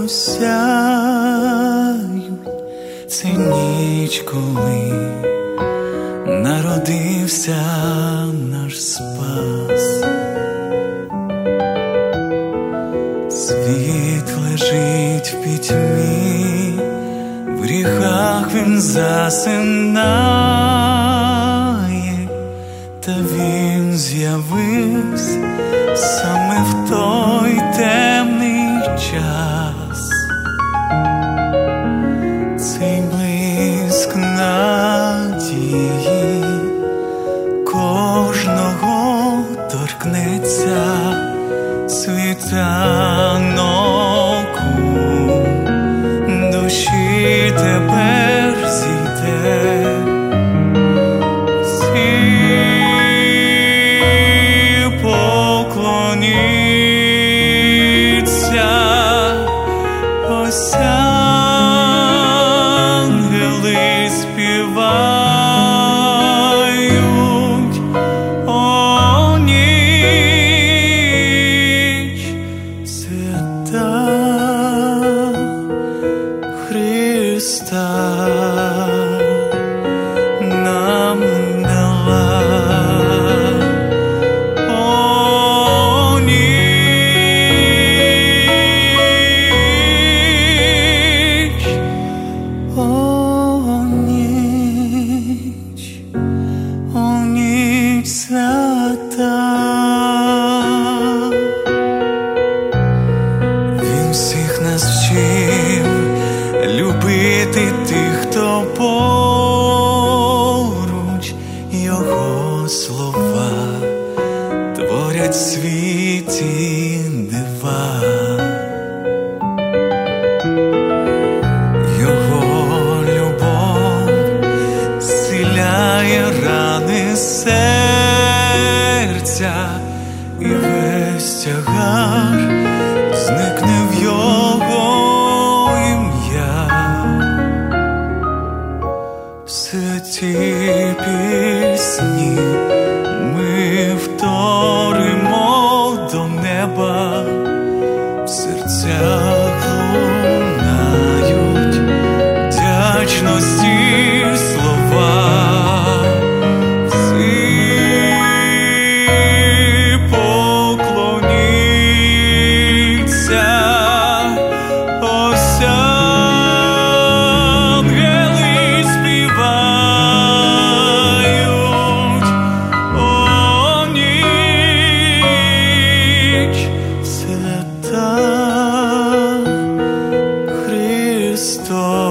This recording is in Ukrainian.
осяють. Це ніч, коли народився наш Спас. Світ лежить в пітьмі, в гріхах він засинає, та він з'явився саме в той темний час. Цей блиск надії кожного торкнеться, світанок у душі тепер зійде. Всі поклоніться, ось ангели співають. О, ніч свята Христа нам дала. О, ніч, о, ніч, о, ніч свята. Він всіх нас вчив любити тих, хто поруч. Його слова творять в світі дива. Його любов зціляє рани серця, і весь тягар зникне в його ім'я. Святі пісні ми вторимо до неба, в серцях лунають вдячності слова. Всі поклоніться, ось ангели співають. О, ніч свята Христос.